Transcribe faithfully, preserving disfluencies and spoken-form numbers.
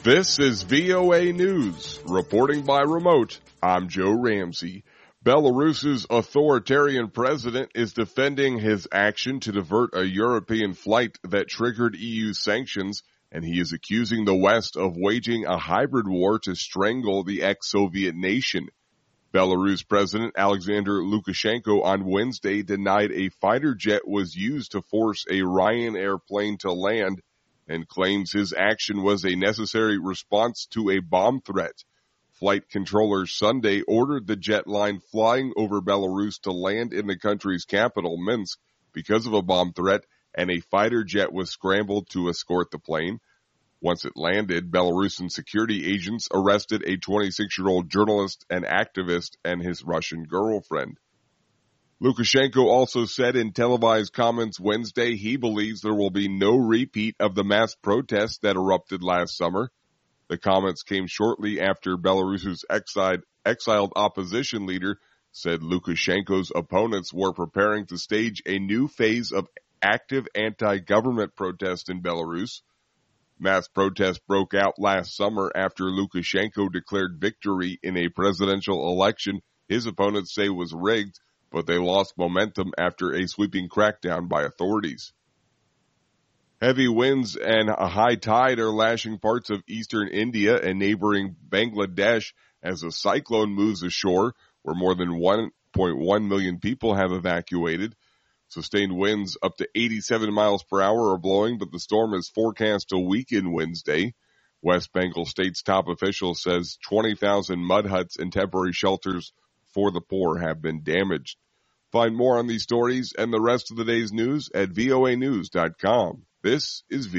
This is V O A News. Reporting by remote, I'm Joe Ramsey. Belarus's authoritarian president is defending his action to divert a European flight that triggered E U sanctions, and he is accusing the West of waging a hybrid war to strangle the ex-Soviet nation. Belarus President Alexander Lukashenko on Wednesday denied a fighter jet was used to force a Ryanair plane to land and claims his action was a necessary response to a bomb threat. Flight controllers Sunday ordered the jet line flying over Belarus to land in the country's capital, Minsk, because of a bomb threat, and a fighter jet was scrambled to escort the plane. Once it landed, Belarusian security agents arrested a twenty-six-year-old journalist and activist and his Russian girlfriend. Lukashenko also said in televised comments Wednesday he believes there will be no repeat of the mass protests that erupted last summer. The comments came shortly after Belarus's exiled, exiled opposition leader said Lukashenko's opponents were preparing to stage a new phase of active anti-government protest in Belarus. Mass protests broke out last summer after Lukashenko declared victory in a presidential election his opponents say was rigged, but they lost momentum after a sweeping crackdown by authorities. Heavy winds and a high tide are lashing parts of eastern India and neighboring Bangladesh as a cyclone moves ashore, where more than one point one million people have evacuated. Sustained winds up to eighty-seven miles per hour are blowing, but the storm is forecast to weaken Wednesday. West Bengal State's top official says twenty thousand mud huts and temporary shelters for the poor have been damaged. Find more on these stories and the rest of the day's news at V O A news dot com. This is V